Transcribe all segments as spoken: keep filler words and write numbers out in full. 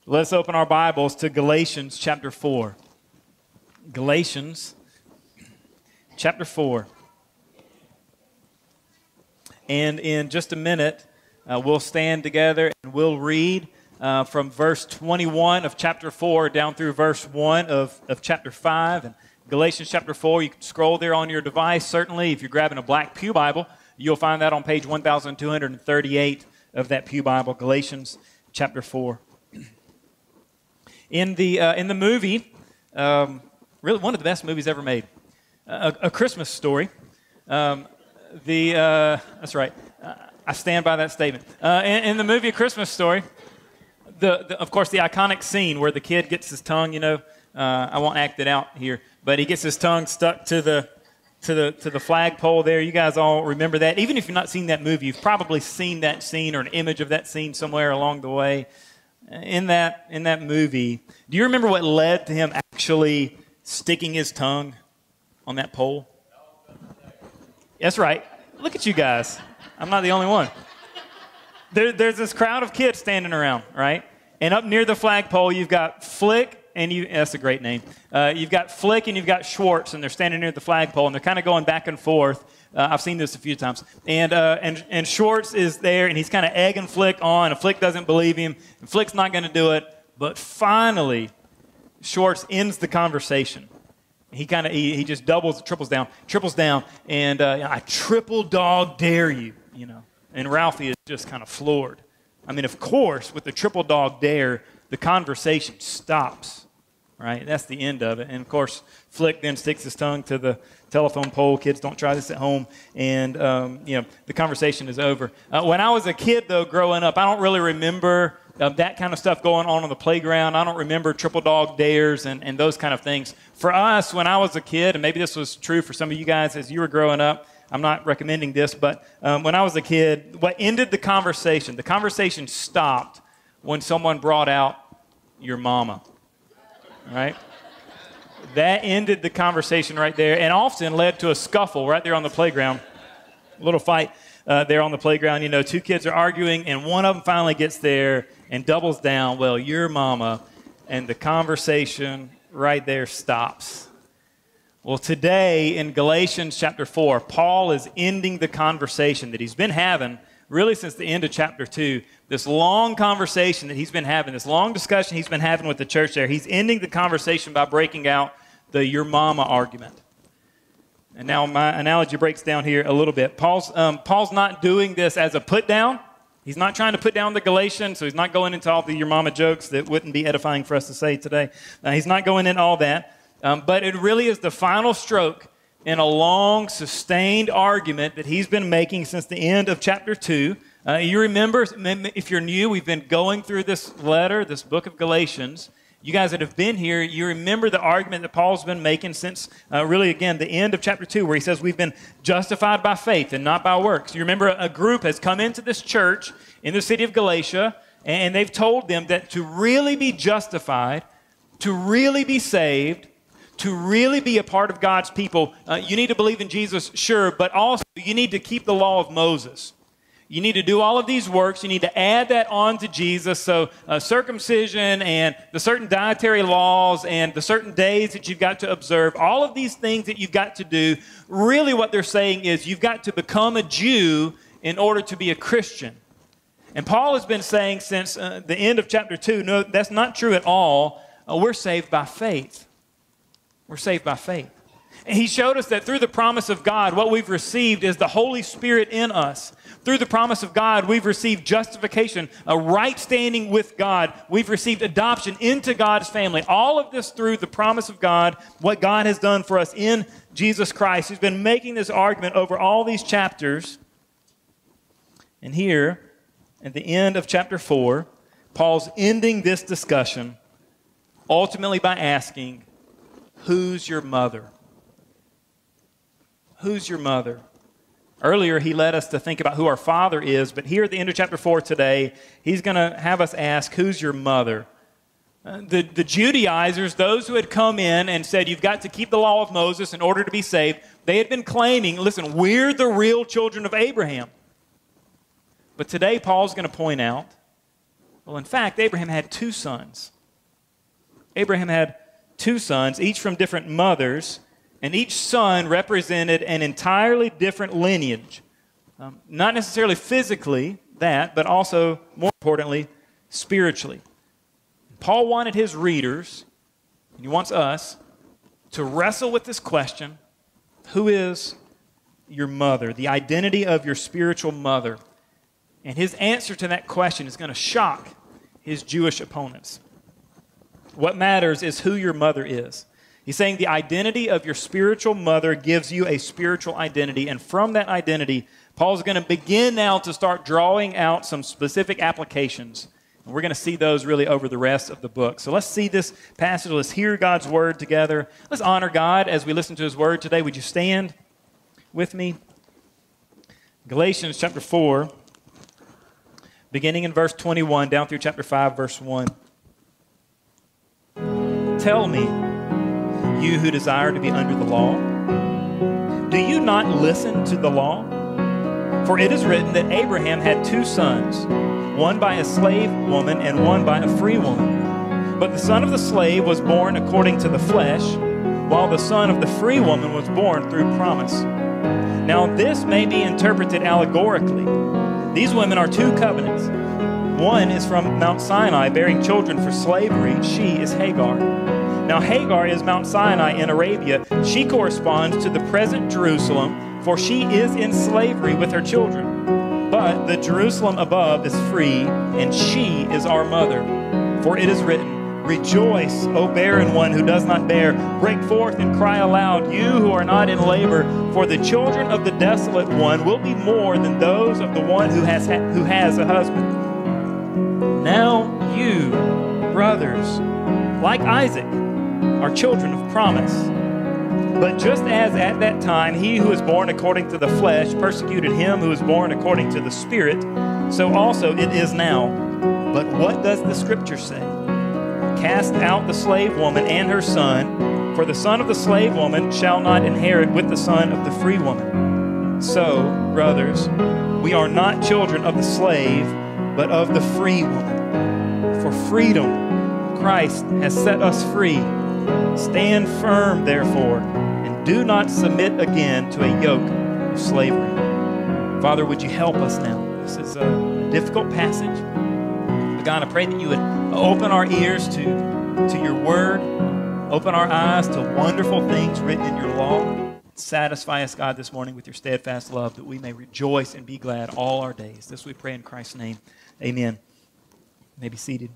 Let's open our Bibles to Galatians chapter four. Galatians chapter four. And in just a minute, uh, we'll stand together and we'll read uh, from verse twenty-one of chapter four down through verse one of, of chapter five. And Galatians chapter four, you can scroll there on your device. Certainly, if you're grabbing a black Pew Bible, you'll find that on page one thousand two hundred thirty-eight of that Pew Bible, Galatians chapter four. In the uh, in the movie, um, really one of the best movies ever made, a, a Christmas Story. Um, the uh, that's right, uh, I stand by that statement. Uh, in, in the movie A Christmas Story, the, the of course the iconic scene where the kid gets his tongue, you know, uh, I won't act it out here, but he gets his tongue stuck to the to the to the flagpole there. You guys all remember that. Even if you've not seen that movie, you've probably seen that scene or an image of that scene somewhere along the way. In that in that movie, do you remember what led to him actually sticking his tongue on that pole? That's right. Look at you guys. I'm not the only one. There, there's this crowd of kids standing around, right? And up near the flagpole, you've got Flick, and you, that's a great name. Uh, you've got Flick and you've got Schwartz, and they're standing near the flagpole, and they're kind of going back and forth. Uh, I've seen this a few times. And uh, and and Schwartz is there, and he's kind of egging Flick on, and Flick doesn't believe him, and Flick's not going to do it. But finally, Schwartz ends the conversation. He kind of he, he just doubles, triples down, triples down, and uh, I triple dog dare you, you know. And Ralphie is just kind of floored. I mean, of course, with the triple dog dare, the conversation stops. Right, that's the end of it. And of course, Flick then sticks his tongue to the telephone pole. Kids, don't try this at home. And um, you know, the conversation is over. Uh, when I was a kid, though, growing up, I don't really remember uh, that kind of stuff going on on the playground. I don't remember triple dog dares and, and those kind of things. For us, when I was a kid, and maybe this was true for some of you guys as you were growing up, I'm not recommending this, but um, when I was a kid, what ended the conversation, the conversation stopped when someone brought out your mama. Right? That ended the conversation right there and often led to a scuffle right there on the playground. A little fight uh, there on the playground. You know, two kids are arguing and one of them finally gets there and doubles down, well, your mama, and the conversation right there stops. Well, today in Galatians chapter four, Paul is ending the conversation that he's been having really since the end of chapter two, this long conversation that he's been having, this long discussion he's been having with the church there, he's ending the conversation by breaking out the your mama argument. And now my analogy breaks down here a little bit. Paul's, um, Paul's not doing this as a put down. He's not trying to put down the Galatians, so he's not going into all the your mama jokes that wouldn't be edifying for us to say today. Uh, he's not going into all that. Um, but it really is the final stroke in a long, sustained argument that he's been making since the end of chapter two. Uh, you remember, if you're new, we've been going through this letter, this book of Galatians. You guys that have been here, you remember the argument that Paul's been making since, uh, really, again, the end of chapter two, where he says we've been justified by faith and not by works. You remember a group has come into this church in the city of Galatia, and they've told them that to really be justified, to really be saved, to really be a part of God's people, uh, you need to believe in Jesus, sure, but also you need to keep the law of Moses. You need to do all of these works. You need to add that on to Jesus. So uh, circumcision and the certain dietary laws and the certain days that you've got to observe, all of these things that you've got to do, really what they're saying is you've got to become a Jew in order to be a Christian. And Paul has been saying since uh, the end of chapter two, no, that's not true at all. Uh, we're saved by faith. We're saved by faith. And he showed us that through the promise of God, what we've received is the Holy Spirit in us. Through the promise of God, we've received justification, a right standing with God. We've received adoption into God's family. All of this through the promise of God, what God has done for us in Jesus Christ. He's been making this argument over all these chapters. And here, at the end of chapter four, Paul's ending this discussion ultimately by asking, who's your mother? Who's your mother? Earlier, he led us to think about who our father is, but here at the end of chapter four today, he's going to have us ask, who's your mother? Uh, the, the Judaizers, those who had come in and said, you've got to keep the law of Moses in order to be saved, they had been claiming, listen, we're the real children of Abraham. But today, Paul's going to point out Well, in fact, Abraham had two sons. Abraham had two sons, each from different mothers, and each son represented an entirely different lineage. Um, not necessarily physically, that, but also, more importantly, spiritually. Paul wanted his readers, and he wants us, to wrestle with this question: who is your mother? The identity of your spiritual mother. And his answer to that question is going to shock his Jewish opponents. What matters is who your mother is. He's saying the identity of your spiritual mother gives you a spiritual identity, and from that identity, Paul's going to begin now to start drawing out some specific applications. And we're going to see those really over the rest of the book. So let's see this passage. Let's hear God's word together. Let's honor God as we listen to his word today. Would you stand with me? Galatians chapter four, beginning in verse twenty-one, down through chapter five, verse one. Tell me, you who desire to be under the law, do you not listen to the law? For it is written that Abraham had two sons, one by a slave woman and one by a free woman. But the son of the slave was born according to the flesh, while the son of the free woman was born through promise. Now this may be interpreted allegorically. These women are two covenants. One is from Mount Sinai, bearing children for slavery. She is Hagar. Now Hagar is Mount Sinai in Arabia. She corresponds to the present Jerusalem, for she is in slavery with her children. But the Jerusalem above is free, and she is our mother. For it is written, rejoice, O barren one who does not bear. Break forth and cry aloud, you who are not in labor. For the children of the desolate one will be more than those of the one who has, ha- who has a husband. Now you, brothers, like Isaac, are children of promise. But just as at that time he who was born according to the flesh persecuted him who was born according to the Spirit, so also it is now. But what does the Scripture say? Cast out the slave woman and her son, for the son of the slave woman shall not inherit with the son of the free woman. So, brothers, we are not children of the slave, but of the free woman. For freedom, Christ has set us free. Stand firm, therefore, and do not submit again to a yoke of slavery. Father, would you help us now? This is a difficult passage. But God, I pray that you would open our ears to, to your word, open our eyes to wonderful things written in your law. Satisfy us, God, this morning with your steadfast love, that we may rejoice and be glad all our days. This we pray in Christ's name. Amen. You may be seated.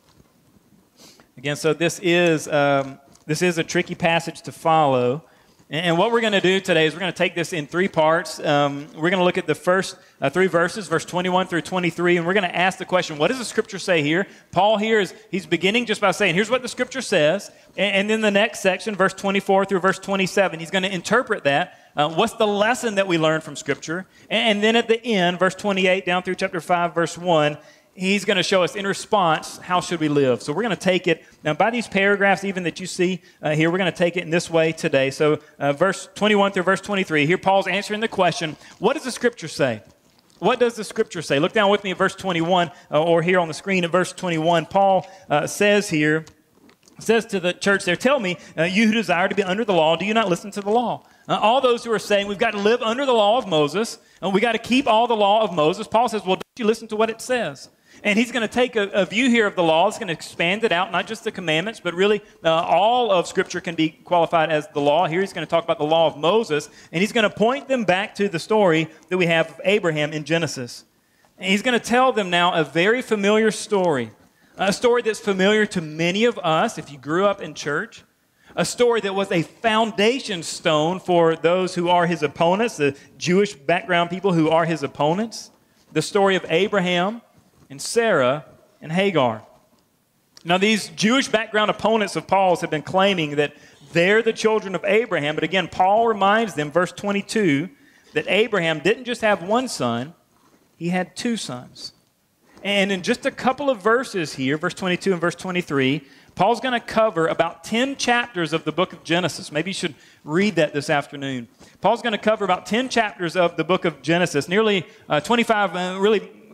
Again, so this is um, this is a tricky passage to follow. And what we're going to do today is we're going to take this in three parts. Um, we're going to look at the first uh, three verses, verse twenty-one through twenty-three, and we're going to ask the question, what does the Scripture say here? Paul here is, he's beginning just by saying, here's what the Scripture says. And, and then the next section, verse twenty-four through verse twenty-seven, he's going to interpret that. Uh, what's the lesson that we learn from Scripture? And, and then at the end, verse twenty-eight down through chapter five, verse one, he's going to show us in response, how should we live? So we're going to take it, now by these paragraphs even that you see uh, here, we're going to take it in this way today. So uh, verse twenty-one through verse twenty-three, here Paul's answering the question, what does the Scripture say? What does the Scripture say? Look down with me at verse twenty-one, uh, or here on the screen at verse twenty-one. Paul uh, says here, says to the church there, tell me, uh, you who desire to be under the law, do you not listen to the law? Uh, all those who are saying we've got to live under the law of Moses, and we got to keep all the law of Moses, Paul says, well, don't you listen to what it says? And he's going to take a, a view here of the law. He's going to expand it out, not just the commandments, but really uh, all of Scripture can be qualified as the law. Here he's going to talk about the law of Moses, and he's going to point them back to the story that we have of Abraham in Genesis. And he's going to tell them now a very familiar story, a story that's familiar to many of us if you grew up in church, a story that was a foundation stone for those who are his opponents, the Jewish background people who are his opponents, the story of Abraham and Sarah and Hagar. Now, these Jewish background opponents of Paul's have been claiming that they're the children of Abraham, but again, Paul reminds them, verse twenty-two, that Abraham didn't just have one son, he had two sons. And in just a couple of verses here, verse twenty-two and verse twenty-three, Paul's going to cover about ten chapters of the book of Genesis. Maybe you should read that this afternoon. Paul's going to cover about ten chapters of the book of Genesis, nearly uh, twenty-five, uh, really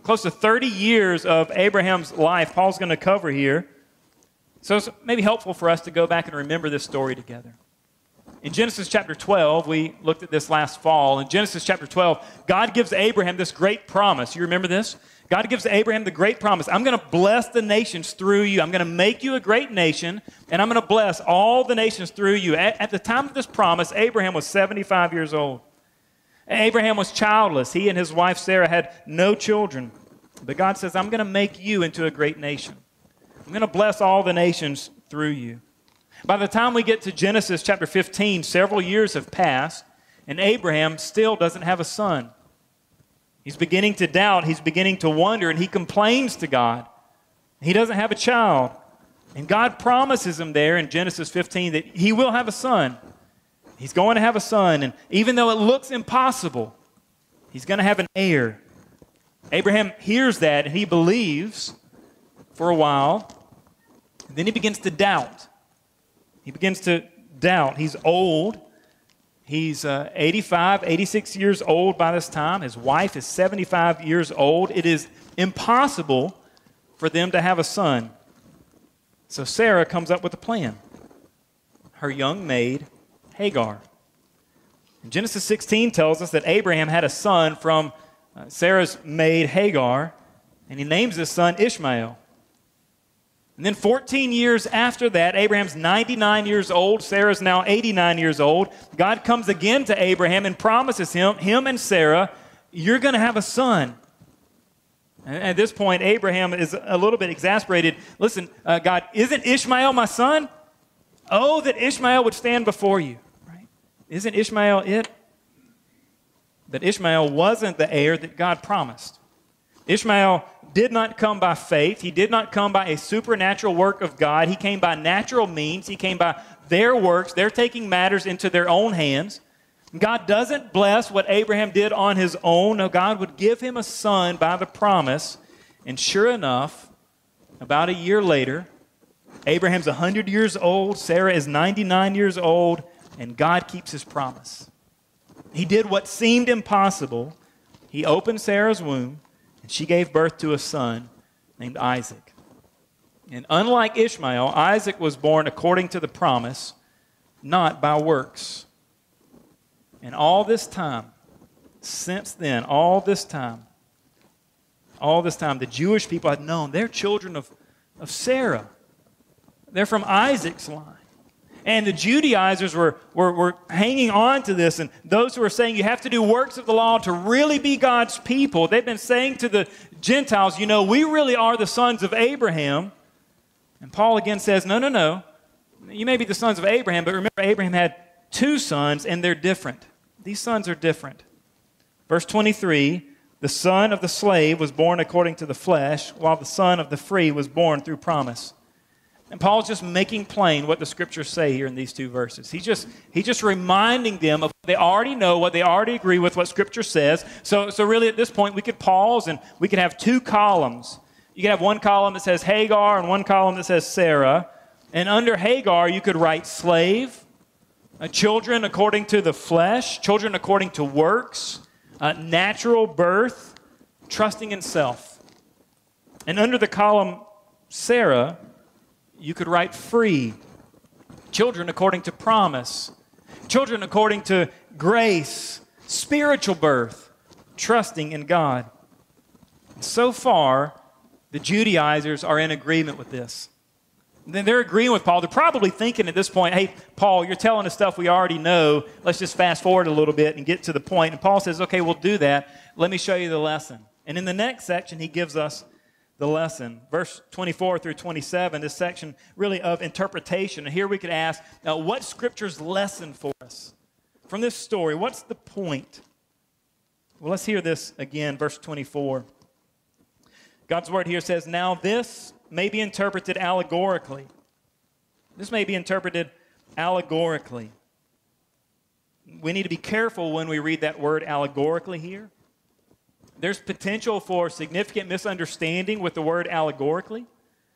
close to thirty years of Abraham's life Paul's going to cover here. So it's maybe helpful for us to go back and remember this story together. In Genesis chapter twelve, we looked at this last fall. In Genesis chapter twelve, God gives Abraham this great promise. You remember this? God gives Abraham the great promise. I'm going to bless the nations through you. I'm going to make you a great nation, and I'm going to bless all the nations through you. At, at the time of this promise, Abraham was seventy-five years old. Abraham was childless. He and his wife Sarah had no children. But God says, I'm going to make you into a great nation. I'm going to bless all the nations through you. By the time we get to Genesis chapter fifteen, several years have passed, and Abraham still doesn't have a son. He's beginning to doubt. He's beginning to wonder, and he complains to God. He doesn't have a child. And God promises him there in Genesis fifteen that he will have a son. He's going to have a son, and even though it looks impossible, he's going to have an heir. Abraham hears that, and he believes for a while. And then he begins to doubt. He begins to doubt. He's old. He's uh, eighty-five, eighty-six years old by this time. His wife is seventy-five years old. It is impossible for them to have a son. So Sarah comes up with a plan. Her young maid, Hagar. And Genesis sixteen tells us that Abraham had a son from uh, Sarah's maid, Hagar, and he names his son Ishmael. And then fourteen years after that, Abraham's ninety-nine years old. Sarah's now eighty-nine years old. God comes again to Abraham and promises him, him and Sarah, you're going to have a son. And at this point, Abraham is a little bit exasperated. Listen, uh, God, isn't Ishmael my son? Oh, that Ishmael would stand before you. Right? Isn't Ishmael it? But Ishmael wasn't the heir that God promised. Ishmael did not come by faith. He did not come by a supernatural work of God. He came by natural means. He came by their works. They're taking matters into their own hands. God doesn't bless what Abraham did on his own. No, God would give him a son by the promise. And sure enough, about a year later, Abraham's one hundred years old, Sarah is ninety-nine years old, and God keeps his promise. He did what seemed impossible. He opened Sarah's womb, and she gave birth to a son named Isaac. And unlike Ishmael, Isaac was born according to the promise, not by works. And all this time, since then, all this time, all this time, the Jewish people had known they're children of, of Sarah. They're from Isaac's line. And the Judaizers were, were, were hanging on to this, and those who were saying you have to do works of the law to really be God's people, they've been saying to the Gentiles, you know, we really are the sons of Abraham. And Paul again says, no, no, no. You may be the sons of Abraham, but remember Abraham had two sons, and they're different. These sons are different. Verse twenty-three, the son of the slave was born according to the flesh, while the son of the free was born through promise. And Paul's just making plain what the scriptures say here in these two verses. He's just, he's just reminding them of what they already know, what they already agree with, what scripture says. So, so really at this point we could pause and we could have two columns. You could have one column that says Hagar and one column that says Sarah. And under Hagar you could write slave, uh, children according to the flesh, children according to works, uh, natural birth, trusting in self. And under the column Sarah, you could write free, children according to promise, children according to grace, spiritual birth, trusting in God. So far, the Judaizers are in agreement with this. Then they're agreeing with Paul. They're probably thinking at this point, hey, Paul, you're telling us stuff we already know. Let's just fast forward a little bit and get to the point. And Paul says, okay, we'll do that. Let me show you the lesson. And in the next section, he gives us the lesson. Verse twenty-four through twenty-seven, this section really of interpretation. And here we could ask, now, what Scripture's lesson for us from this story? What's the point? Well, let's hear this again, verse twenty-four. God's word here says, now this may be interpreted allegorically. This may be interpreted allegorically. We need to be careful when we read that word allegorically here. There's potential for significant misunderstanding with the word allegorically.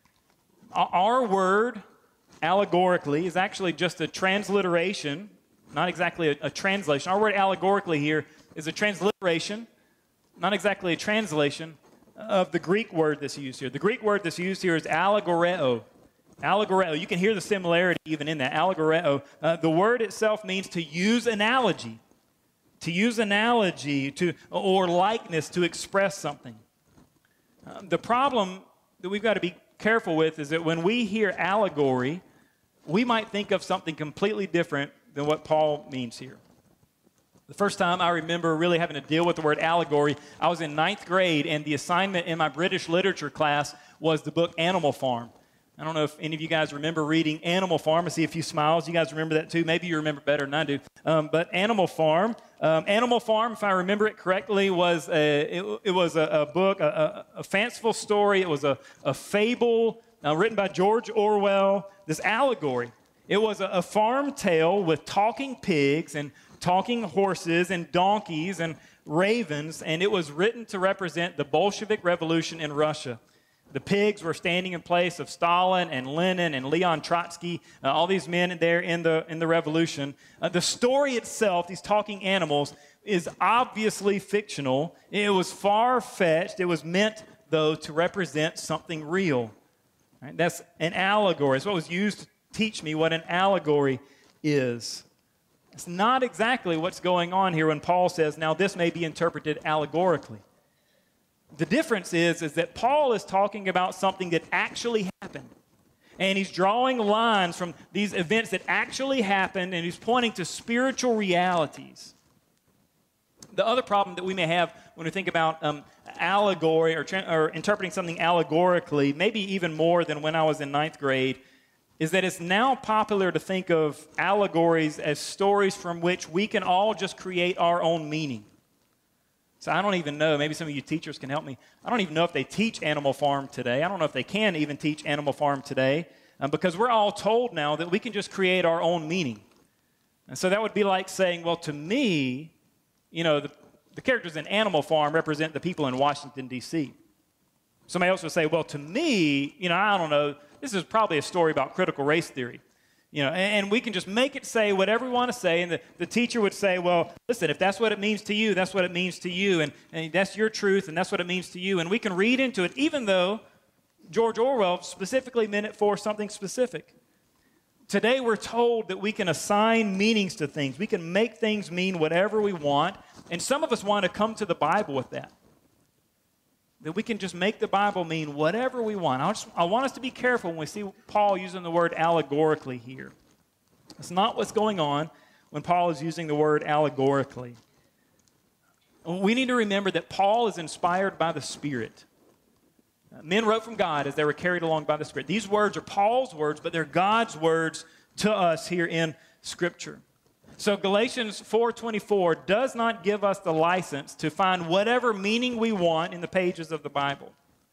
Our word, allegorically, is actually just a transliteration, not exactly a, a translation. Our word allegorically here is a transliteration, not exactly a translation, of the Greek word that's used here. The Greek word that's used here is allegoreo. Allegoreo. You can hear the similarity even in that. Allegoreo. Uh, the word itself means to use analogy. To use analogy to, or likeness to express something. Uh, the problem that we've got to be careful with is that when we hear allegory, we might think of something completely different than what Paul means here. The first time I remember really having to deal with the word allegory, I was in ninth grade, and the assignment in my British literature class was the book Animal Farm. I don't know if any of you guys remember reading Animal Farm. I see a few smiles. You guys remember that too? Maybe you remember better than I do. Um, but Animal Farm, um, Animal Farm, if I remember it correctly, was a, it, it was a, a book, a, a, a fanciful story. It was a, a fable uh, written by George Orwell. This allegory. It was a, a farm tale with talking pigs and talking horses and donkeys and ravens, and it was written to represent the Bolshevik Revolution in Russia. The pigs were standing in place of Stalin and Lenin and Leon Trotsky, uh, all these men there in the in the revolution. Uh, the story itself, these talking animals, is obviously fictional. It was far-fetched. It was meant, though, to represent something real. Right? That's an allegory. It's what was used to teach me what an allegory is. It's not exactly what's going on here when Paul says, now this may be interpreted allegorically. The difference is, is that Paul is talking about something that actually happened. And he's drawing lines from these events that actually happened, and he's pointing to spiritual realities. The other problem that we may have when we think about um, allegory or, tra- or interpreting something allegorically, maybe even more than when I was in ninth grade, is that it's now popular to think of allegories as stories from which we can all just create our own meaning. So I don't even know, maybe some of you teachers can help me. I don't even know if they teach Animal Farm today. I don't know if they can even teach Animal Farm today, um, because we're all told now that we can just create our own meaning. And so that would be like saying, well, to me, you know, the, the characters in Animal Farm represent the people in Washington, D C Somebody else would say, well, to me, you know, I don't know, this is probably a story about critical race theory. You know, and, and we can just make it say whatever we want to say, and the, the teacher would say, well, listen, if that's what it means to you, that's what it means to you, and, and that's your truth, and that's what it means to you. And we can read into it, even though George Orwell specifically meant it for something specific. Today we're told that we can assign meanings to things. We can make things mean whatever we want, and some of us want to come to the Bible with that. That we can just make the Bible mean whatever we want. I, just, I want us to be careful when we see Paul using the word allegorically here. That's not what's going on when Paul is using the word allegorically. We need to remember that Paul is inspired by the Spirit. Men wrote from God as they were carried along by the Spirit. These words are Paul's words, but they're God's words to us here in Scripture. So Galatians four twenty-four does not give us the license to find whatever meaning we want in the pages of the Bible.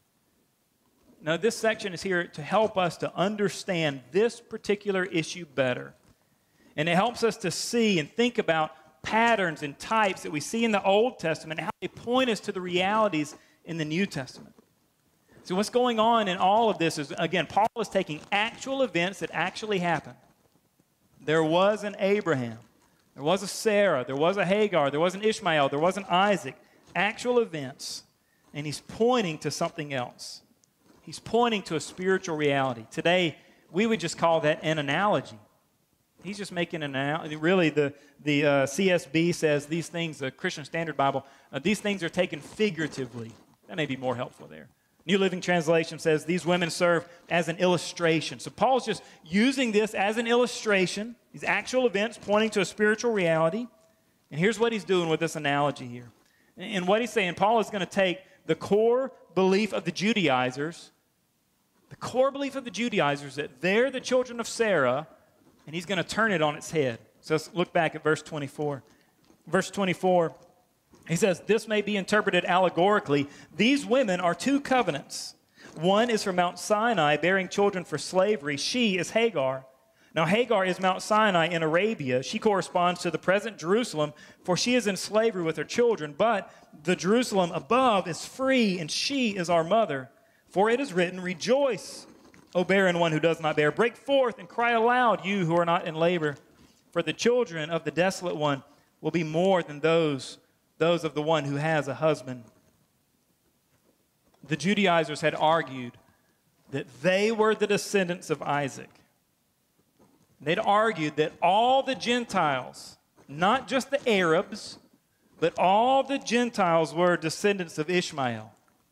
Now, this section is here to help us to understand this particular issue better. And it helps us to see and think about patterns and types that we see in the Old Testament and how they point us to the realities in the New Testament. So what's going on in all of this is, again, Paul is taking actual events that actually happened. There was an Abraham. There was a Sarah, there was a Hagar, there was an Ishmael, there was an Isaac. Actual events. And he's pointing to something else. He's pointing to a spiritual reality. Today, we would just call that an analogy. He's just making an analogy. Really, the, the uh, C S B says these things, the Christian Standard Bible, uh, these things are taken figuratively. That may be more helpful there. New Living Translation says these women serve as an illustration. So Paul's just using this as an illustration, these actual events pointing to a spiritual reality. And here's what he's doing with this analogy here. And what he's saying, Paul is going to take the core belief of the Judaizers, the core belief of the Judaizers that they're the children of Sarah, and he's going to turn it on its head. So let's look back at verse twenty-four. Verse twenty-four. He says, this may be interpreted allegorically. These women are two covenants. One is from Mount Sinai, bearing children for slavery. She is Hagar. Now, Hagar is Mount Sinai in Arabia. She corresponds to the present Jerusalem, for she is in slavery with her children. But the Jerusalem above is free, and she is our mother. For it is written, rejoice, O barren one who does not bear. Break forth and cry aloud, you who are not in labor. For the children of the desolate one will be more than those those of the one who has a husband. The Judaizers had argued that they were the descendants of Isaac. They'd argued that all the Gentiles, not just the Arabs, but all the Gentiles were descendants of Ishmael.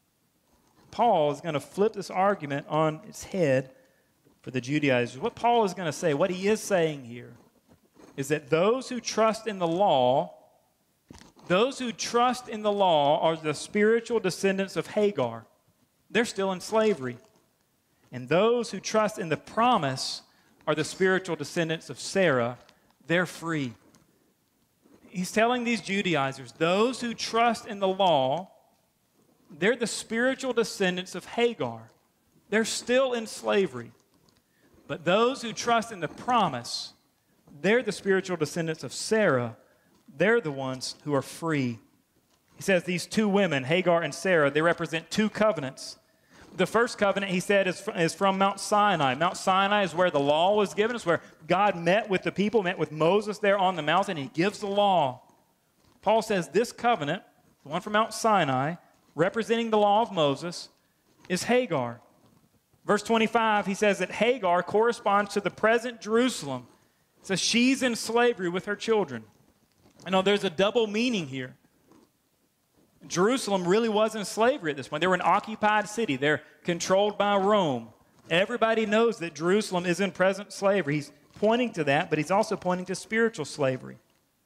Paul is going to flip this argument on its head for the Judaizers. What Paul is going to say, what he is saying here, is that those who trust in the law, those who trust in the law are the spiritual descendants of Hagar. They're still in slavery. And those who trust in the promise are the spiritual descendants of Sarah. They're free. He's telling these Judaizers, those who trust in the law, they're the spiritual descendants of Hagar. They're still in slavery. But those who trust in the promise, they're the spiritual descendants of Sarah. They're the ones who are free. He says these two women, Hagar and Sarah, they represent two covenants. The first covenant, he said, is from, is from Mount Sinai. Mount Sinai is where the law was given. It's where God met with the people, met with Moses there on the mountain. He gives the law. Paul says this covenant, the one from Mount Sinai, representing the law of Moses, is Hagar. Verse twenty-five, he says that Hagar corresponds to the present Jerusalem. It says she's in slavery with her children. I know there's a double meaning here. Jerusalem really was in slavery at this point. They were an occupied city. They're controlled by Rome. Everybody knows that Jerusalem is in present slavery. He's pointing to that, but he's also pointing to spiritual slavery.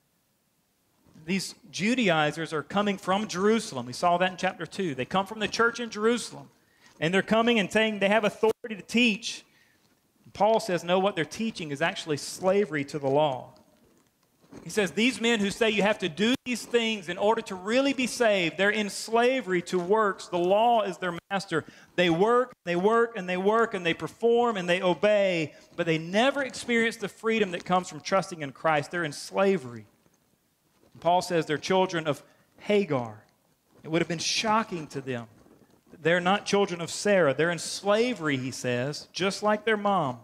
These Judaizers are coming from Jerusalem. We saw that in chapter two. They come from the church in Jerusalem, and they're coming and saying they have authority to teach. Paul says, no, what they're teaching is actually slavery to the law. He says, these men who say you have to do these things in order to really be saved, they're in slavery to works. The law is their master. They work, they work, and they work, and they perform, and they obey, but they never experience the freedom that comes from trusting in Christ. They're in slavery. And Paul says they're children of Hagar. It would have been shocking to them. They're not children of Sarah. They're in slavery, he says, just like their mom.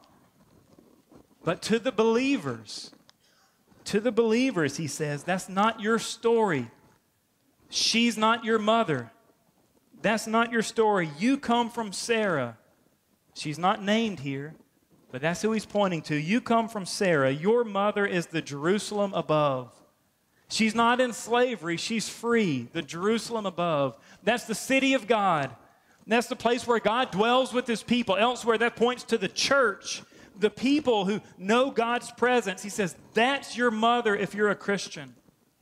But to the believers, To the believers, he says, that's not your story. She's not your mother. That's not your story. You come from Sarah. She's not named here, but that's who he's pointing to. You come from Sarah. Your mother is the Jerusalem above. She's not in slavery. She's free. The Jerusalem above. That's the city of God. That's the place where God dwells with his people. Elsewhere, that points to the church. The people who know God's presence. He says, that's your mother if you're a Christian.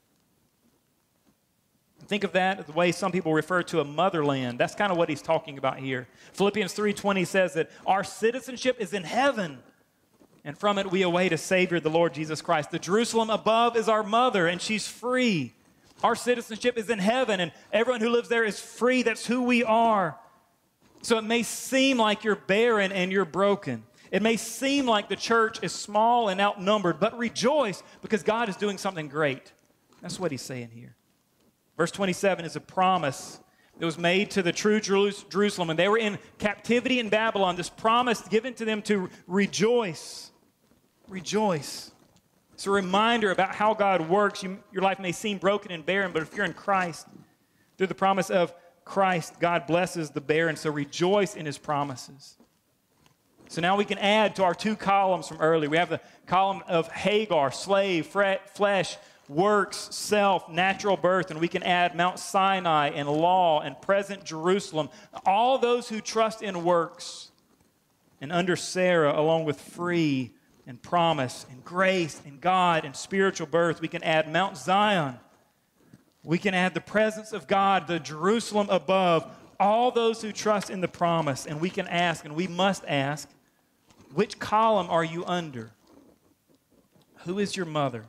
Think of that the way some people refer to a motherland. That's kind of what he's talking about here. Philippians three twenty says that our citizenship is in heaven, and from it we await a Savior, the Lord Jesus Christ. The Jerusalem above is our mother, and she's free. Our citizenship is in heaven, and everyone who lives there is free. That's who we are. So it may seem like you're barren and you're broken. It may seem like the church is small and outnumbered, but rejoice because God is doing something great. That's what he's saying here. Verse twenty-seven is a promise that was made to the true Jerusalem, and they were in captivity in Babylon. This promise given to them to rejoice. Rejoice. It's a reminder about how God works. You, your life may seem broken and barren, but if you're in Christ, through the promise of Christ, God blesses the barren. So rejoice in his promises. So now we can add to our two columns from earlier. We have the column of Hagar, slave, flesh, works, self, natural birth, and we can add Mount Sinai and law and present Jerusalem. All those who trust in works, and under Sarah, along with free and promise and grace and God and spiritual birth, we can add Mount Zion. We can add the presence of God, the Jerusalem above, all those who trust in the promise, and we can ask, and we must ask, which column are you under? Who is your mother?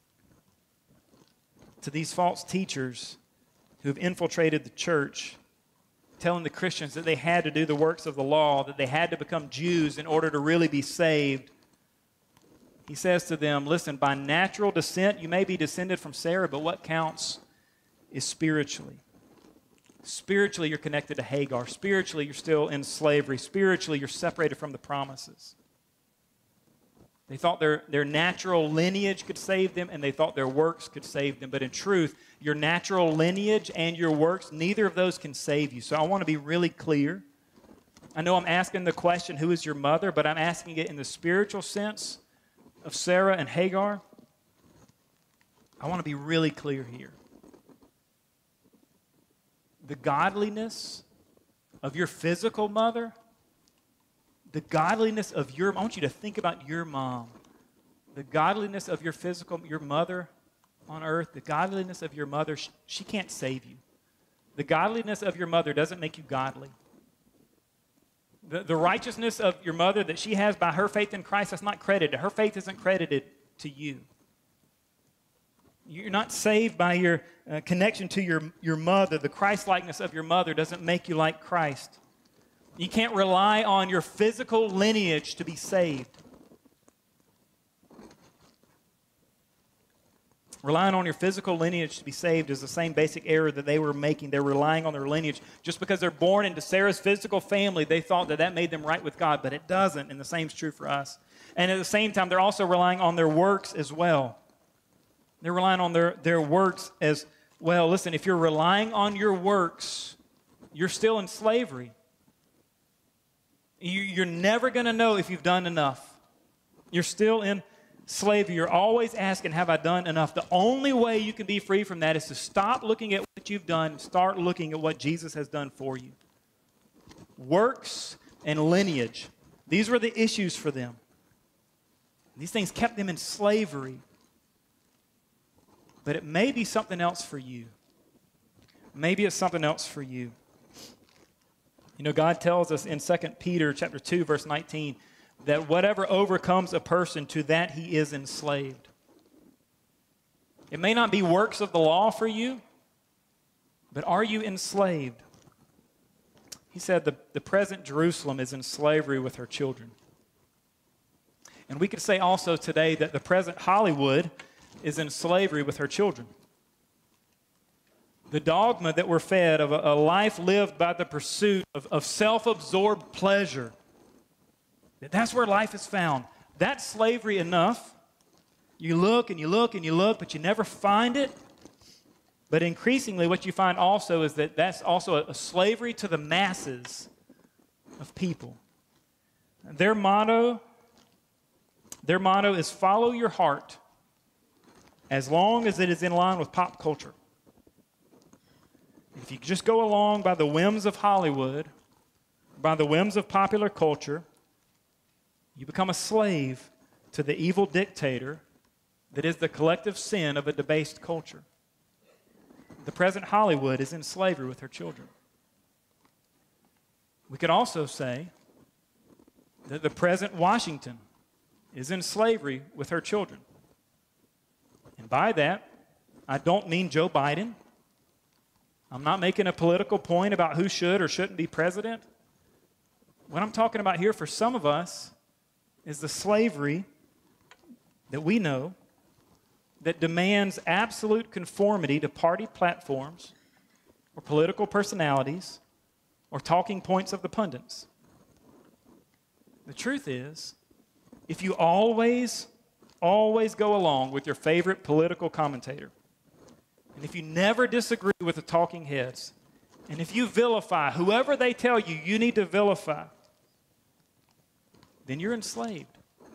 To these false teachers who have infiltrated the church, telling the Christians that they had to do the works of the law, that they had to become Jews in order to really be saved, he says to them, listen, by natural descent, you may be descended from Sarah, but what counts is spiritually. Spiritually, you're connected to Hagar. Spiritually, you're still in slavery. Spiritually, you're separated from the promises. They thought their, their natural lineage could save them, and they thought their works could save them. But in truth, your natural lineage and your works, neither of those can save you. So I want to be really clear. I know I'm asking the question, who is your mother? But I'm asking it in the spiritual sense of Sarah and Hagar. I want to be really clear here. The godliness of your physical mother, the godliness of your, I want you to think about your mom. The godliness of your physical, your mother on earth, the godliness of your mother, she, she can't save you. The godliness of your mother doesn't make you godly. The, the righteousness of your mother that she has by her faith in Christ, that's not credited. Her faith isn't credited to you. You're not saved by your uh, connection to your, your mother. The Christ-likeness of your mother doesn't make you like Christ. You can't rely on your physical lineage to be saved. Relying on your physical lineage to be saved is the same basic error that they were making. They're relying on their lineage. Just because they're born into Sarah's physical family, they thought that that made them right with God, but it doesn't, and the same is true for us. And at the same time, they're also relying on their works as well. They're relying on their, their works as well. Listen, if you're relying on your works, you're still in slavery. You, you're never going to know if you've done enough. You're still in slavery. You're always asking, have I done enough? The only way you can be free from that is to stop looking at what you've done and start looking at what Jesus has done for you. Works and lineage. These were the issues for them. These things kept them in slavery. But it may be something else for you. Maybe it's something else for you. You know, God tells us in Second Peter chapter two, verse nineteen, that whatever overcomes a person, to that he is enslaved. It may not be works of the law for you, but are you enslaved? He said the, the present Jerusalem is in slavery with her children. And we could say also today that the present Hollywood is in slavery with her children. The dogma that we're fed of a, a life lived by the pursuit of, of self-absorbed pleasure, that that's where life is found. That's slavery enough. You look and you look and you look, but you never find it. But increasingly what you find also is that that's also a, a slavery to the masses of people. Their motto, their motto is follow your heart as long as it is in line with pop culture. If you just go along by the whims of Hollywood, by the whims of popular culture, you become a slave to the evil dictator that is the collective sin of a debased culture. The present Hollywood is in slavery with her children. We could also say that the present Washington is in slavery with her children. And by that, I don't mean Joe Biden. I'm not making a political point about who should or shouldn't be president. What I'm talking about here for some of us is the slavery that we know that demands absolute conformity to party platforms or political personalities or talking points of the pundits. The truth is, if you always, always go along with your favorite political commentator, and if you never disagree with the talking heads, and if you vilify whoever they tell you you need to vilify, then you're enslaved.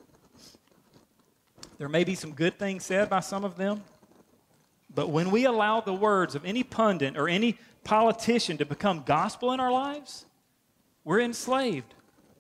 There may be some good things said by some of them, but when we allow the words of any pundit or any politician to become gospel in our lives, we're enslaved.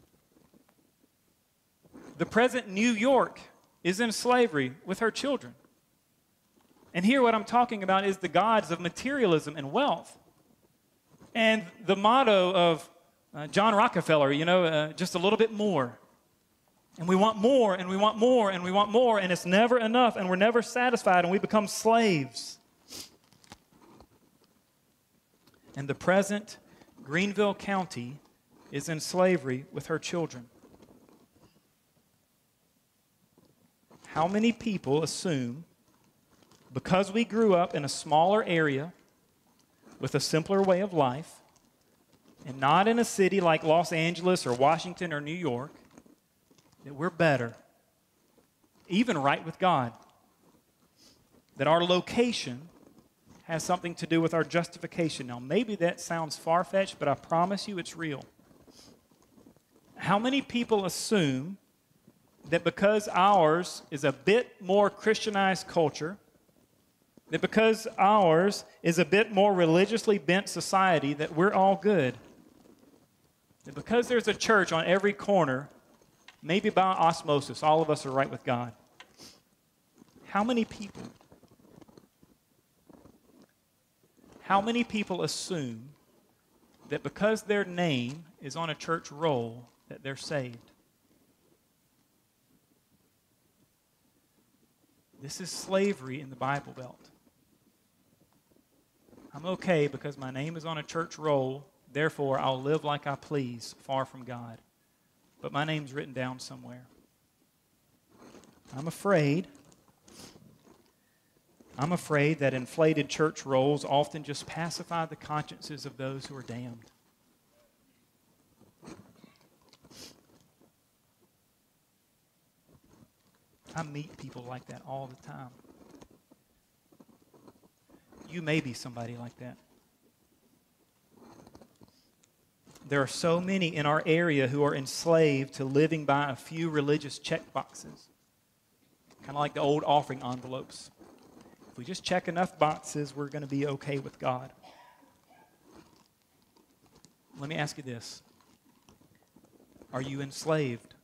The present New York is in slavery with her children. And here what I'm talking about is the gods of materialism and wealth. And the motto of uh, John Rockefeller, you know, uh, just a little bit more. And we want more, and we want more, and we want more, and it's never enough, and we're never satisfied, and we become slaves. And the present Greenville County is in slavery with her children. How many people assume because we grew up in a smaller area with a simpler way of life, and not in a city like Los Angeles or Washington or New York, that we're better, even right with God. That our location has something to do with our justification. Now, maybe that sounds far-fetched, but I promise you it's real. How many people assume that because ours is a bit more Christianized culture, that because ours is a bit more religiously bent society, that we're all good? That because there's a church on every corner, maybe by osmosis, all of us are right with God. How many people? How many people assume that because their name is on a church roll, that they're saved? This is slavery in the Bible Belt. I'm okay because my name is on a church roll, therefore I'll live like I please, far from God. But my name's written down somewhere. I'm afraid, I'm afraid that inflated church rolls often just pacify the consciences of those who are damned. I meet people like that all the time. You may be somebody like that. There are so many in our area who are enslaved to living by a few religious check boxes. Kind of like the old offering envelopes. If we just check enough boxes, we're going to be okay with God. Let me ask you this. Are you enslaved?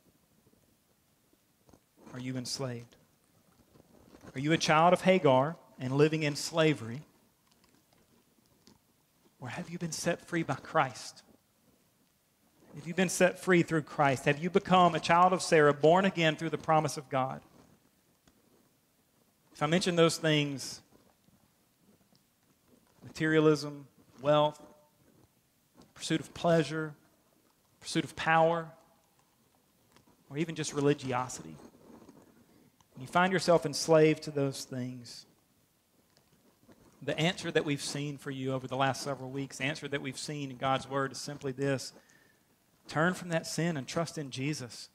Are you enslaved? Are you a child of Hagar and living in slavery? Or have you been set free by Christ? Have you been set free through Christ? Have you become a child of Sarah, born again through the promise of God? If I mention those things, materialism, wealth, pursuit of pleasure, pursuit of power, or even just religiosity, and you find yourself enslaved to those things, the answer that we've seen for you over the last several weeks, the answer that we've seen in God's Word is simply this: turn from that sin and trust in Jesus.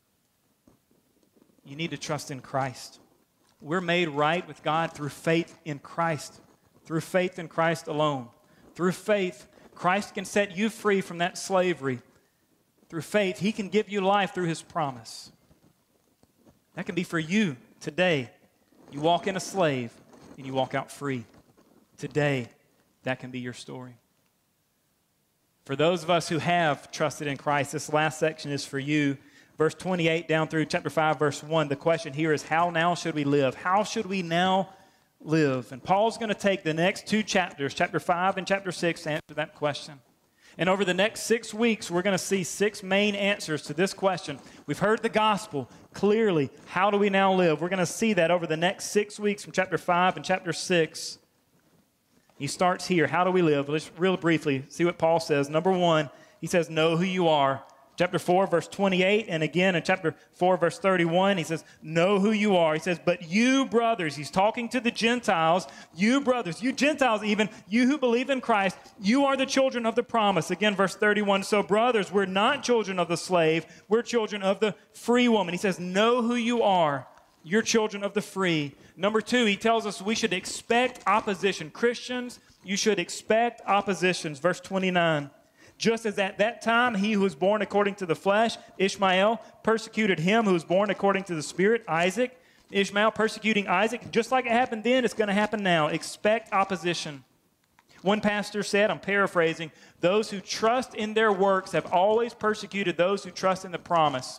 You need to trust in Christ. We're made right with God through faith in Christ, through faith in Christ alone. Through faith, Christ can set you free from that slavery. Through faith, He can give you life through His promise. That can be for you today. You walk in a slave and you walk out free. Today, that can be your story. For those of us who have trusted in Christ, this last section is for you. Verse twenty-eight down through chapter five, verse one, the question here is, how now should we live? How should we now live? And Paul's going to take the next two chapters, chapter five and chapter six, to answer that question. And over the next six weeks, we're going to see six main answers to this question. We've heard the gospel clearly. How do we now live? We're going to see that over the next six weeks from chapter five and chapter six. He starts here. How do we live? Let's real briefly see what Paul says. Number one, he says, know who you are. Chapter four, verse twenty-eight, and again in chapter four, verse thirty-one, he says, know who you are. He says, but you brothers, he's talking to the Gentiles, you brothers, you Gentiles even, you who believe in Christ, you are the children of the promise. Again, verse thirty-one, so brothers, we're not children of the slave, we're children of the free woman. He says, know who you are. You're children of the free. Number two, he tells us we should expect opposition. Christians, you should expect oppositions. Verse twenty-nine. Just as at that time he who was born according to the flesh, Ishmael, persecuted him who was born according to the Spirit, Isaac. Ishmael persecuting Isaac. Just like it happened then, it's going to happen now. Expect opposition. One pastor said, I'm paraphrasing, those who trust in their works have always persecuted those who trust in the promise.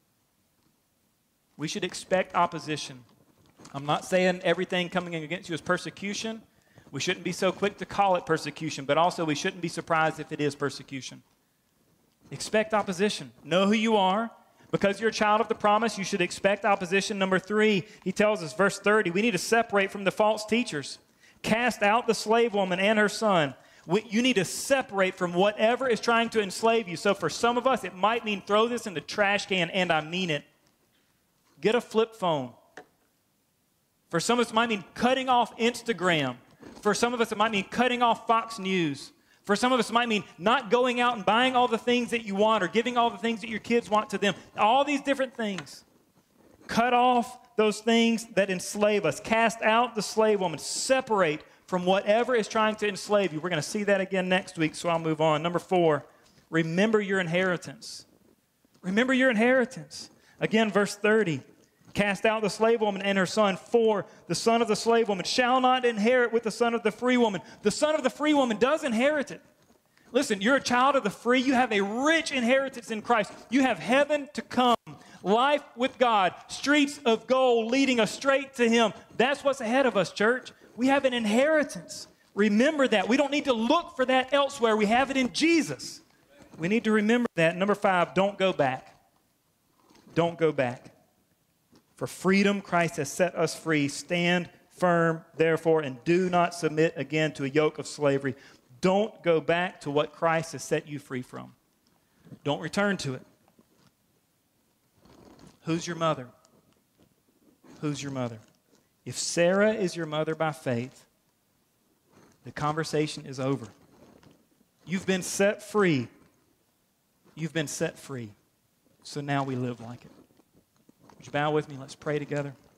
We should expect opposition. I'm not saying everything coming against you is persecution. We shouldn't be so quick to call it persecution, but also we shouldn't be surprised if it is persecution. Expect opposition. Know who you are. Because you're a child of the promise, you should expect opposition. Number three, he tells us, verse thirty, we need to separate from the false teachers. Cast out the slave woman and her son. We, you need to separate from whatever is trying to enslave you. So for some of us, it might mean throw this in the trash can, and I mean it. Get a flip phone. For some of us, it might mean cutting off Instagram. For some of us, it might mean cutting off Fox News. For some of us, it might mean not going out and buying all the things that you want or giving all the things that your kids want to them. All these different things. Cut off those things that enslave us. Cast out the slave woman. Separate from whatever is trying to enslave you. We're going to see that again next week, so I'll move on. Number four, remember your inheritance. Remember your inheritance. Again, verse thirty. Cast out the slave woman and her son, for the son of the slave woman shall not inherit with the son of the free woman. The son of the free woman does inherit it. Listen, you're a child of the free. You have a rich inheritance in Christ. You have heaven to come, life with God, streets of gold leading us straight to Him. That's what's ahead of us, church. We have an inheritance. Remember that. We don't need to look for that elsewhere. We have it in Jesus. We need to remember that. Number five, don't go back. Don't go back. For freedom, Christ has set us free. Stand firm, therefore, and do not submit again to a yoke of slavery. Don't go back to what Christ has set you free from. Don't return to it. Who's your mother? Who's your mother? If Sarah is your mother by faith, the conversation is over. You've been set free. You've been set free. So now we live like it. Would you bow with me? Let's pray together.